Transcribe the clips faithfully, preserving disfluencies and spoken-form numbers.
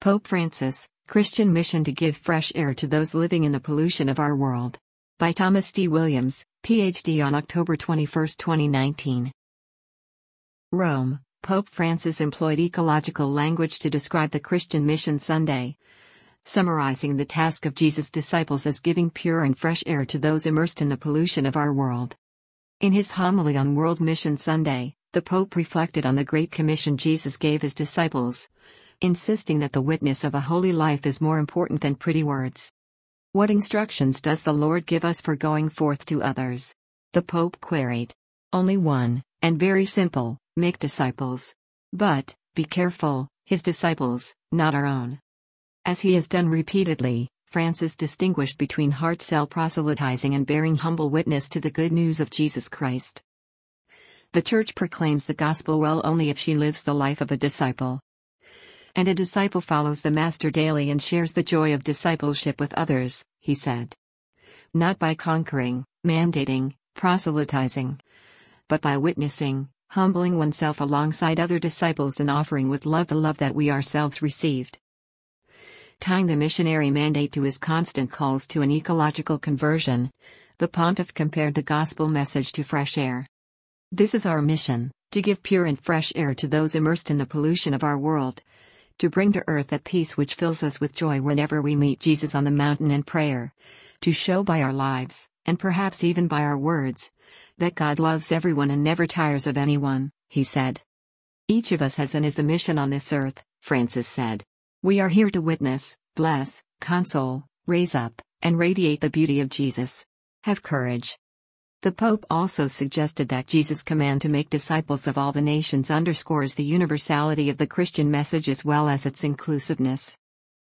Pope Francis, Christian Mission to Give Fresh Air to Those Living in the Pollution of Our World. By Thomas D. Williams, P H D on October twenty-first, twenty nineteen. Rome, Pope Francis employed ecological language to describe the Christian Mission Sunday, summarizing the task of Jesus' disciples as giving pure and fresh air to those immersed in the pollution of our world. In his homily on World Mission Sunday, the Pope reflected on the Great Commission Jesus gave his disciples, insisting that the witness of a holy life is more important than pretty words. What instructions does the Lord give us for going forth to others? The Pope queried. Only one, and very simple: make disciples. But, be careful, his disciples, not our own. As he has done repeatedly, Francis distinguished between heart-cell proselytizing and bearing humble witness to the good news of Jesus Christ. The Church proclaims the gospel well only if she lives the life of a disciple. And a disciple follows the Master daily and shares the joy of discipleship with others, he said. Not by conquering, mandating, proselytizing, but by witnessing, humbling oneself alongside other disciples and offering with love the love that we ourselves received. Tying the missionary mandate to his constant calls to an ecological conversion, the Pontiff compared the gospel message to fresh air. This is our mission, to give pure and fresh air to those immersed in the pollution of our world, to bring to earth that peace which fills us with joy whenever we meet Jesus on the mountain in prayer, to show by our lives, and perhaps even by our words, that God loves everyone and never tires of anyone, he said. Each of us has and is a mission on this earth, Francis said. We are here to witness, bless, console, raise up, and radiate the beauty of Jesus. Have courage. The Pope also suggested that Jesus' command to make disciples of all the nations underscores the universality of the Christian message as well as its inclusiveness.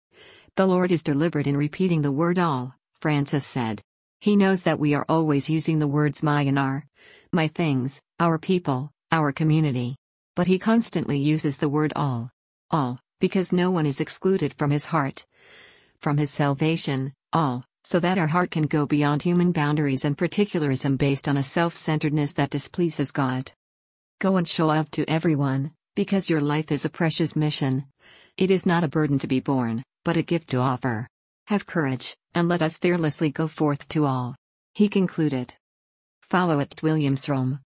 The Lord is deliberate in repeating the word all, Francis said. He knows that we are always using the words my and our, my things, our people, our community. But he constantly uses the word all. All, because no one is excluded from his heart. From his salvation, all, so that our heart can go beyond human boundaries and particularism based on a self-centeredness that displeases God. Go and show love to everyone, because your life is a precious mission. It is not a burden to be borne, but a gift to offer. Have courage, and let us fearlessly go forth to all. He concluded. Follow at Williams Rome.